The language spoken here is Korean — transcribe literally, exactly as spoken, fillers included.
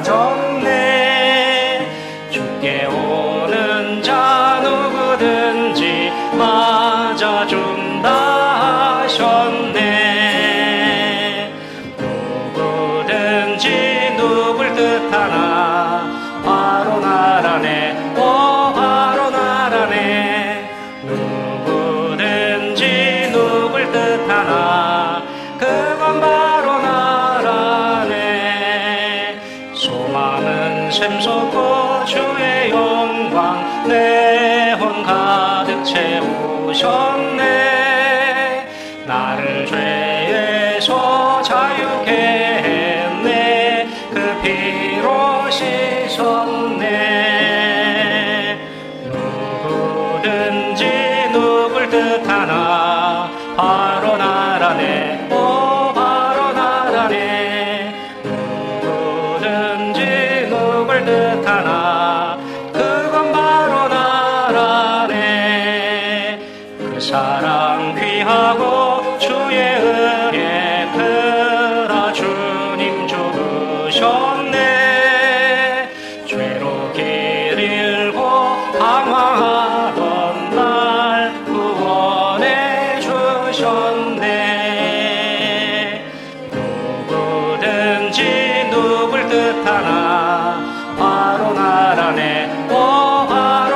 하셨네. 주께 오는 자 누구든지 맞아준다 하셨네. 누구든지 누굴 뜻하나 바로 나라네. 오 바로 나라네. 누구든지 누굴 뜻하나 그건 바로 나라네. 소망은 샘솟고 주의 영광 내 혼 가득 채우셨네. 나를 죄에서 자유케 했네. 그 피로 씻었네. 누구든지 누굴 뜻하나 바로 나라네. 오 바로 나라네. 누구든지 누굴 뜻하나 그건 바로 나라네. 그 사랑 귀하고 주의 은혜 크라 주님 죽으셨네. 죄로 길 잃고 방황하던 날 구원해 주셨네. 누구든지 누굴 뜻하나 바로 나라네. 오 바로